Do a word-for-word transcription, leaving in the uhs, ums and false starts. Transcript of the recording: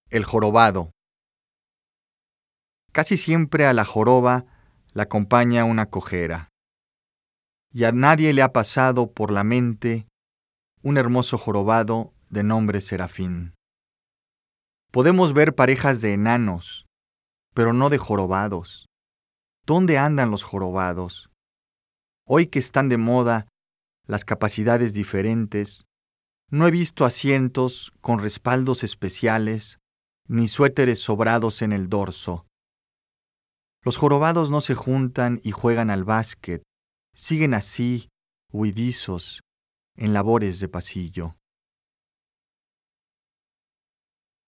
El jorobado. Casi siempre a la joroba la acompaña una cojera, y a nadie le ha pasado por la mente un hermoso jorobado de nombre Serafín. Podemos ver parejas de enanos, pero no de jorobados. ¿Dónde andan los jorobados? Hoy que están de moda las capacidades diferentes, no he visto asientos con respaldos especiales ni suéteres sobrados en el dorso. Los jorobados no se juntan y juegan al básquet, siguen así, huidizos, en labores de pasillo.